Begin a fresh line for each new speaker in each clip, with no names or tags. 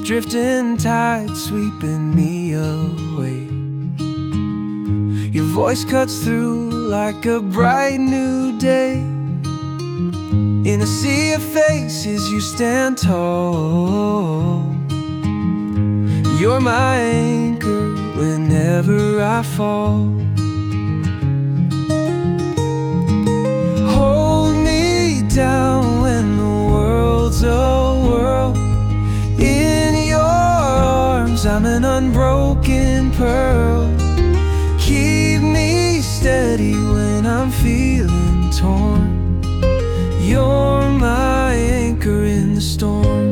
drifting tide sweeping me away. Your voice cuts through like a bright new day. In a sea of faces you stand tall. You're my anchor whenever I fall. Hold me down when the world's a whirl. In your arms I'm an unbroken pearl. Keep me steady when I'm feeling torn. You're my anchor in the storm.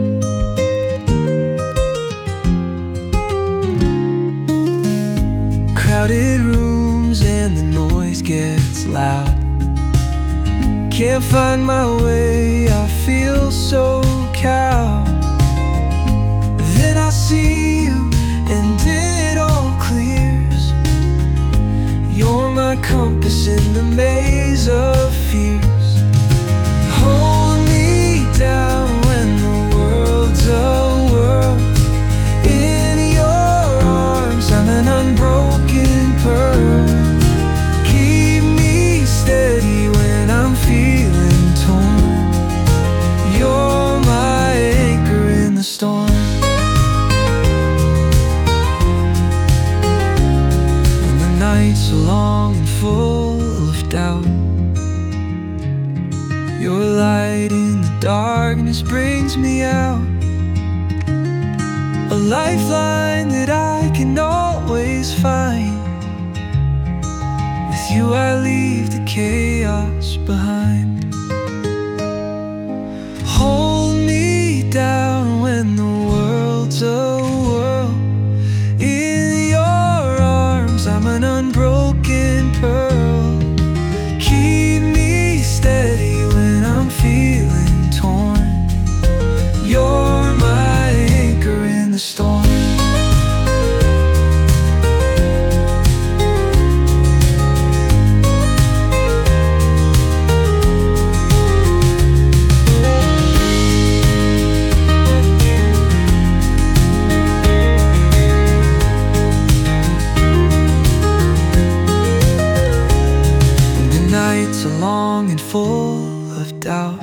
Crowded rooms and the noise gets loud. Can't find my way, I feel so cowed. Then I see you and it all clears. You're my compass in the maze of fears. Hold me down when the world's a whirl. In your arms I'm an unbroken pearl. Keep me steady when I'm feeling torn. You're my anchor in the storm. When the nights are long and full of doubt, your light in the darkness brings me out. A lifeline that I can always find. With you I leave the chaos behind. Hold me down when the world's a whirl. In your arms I'm an unbroken pearl. Keep me steady when I'm feeling torn. You're my anchor in the storm. Nights are long and full of doubt.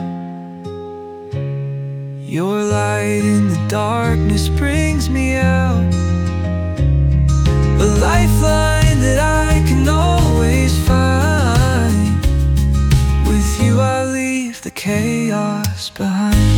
Your light in the darkness brings me out. A lifeline that I can always find. With you I leave the chaos behind.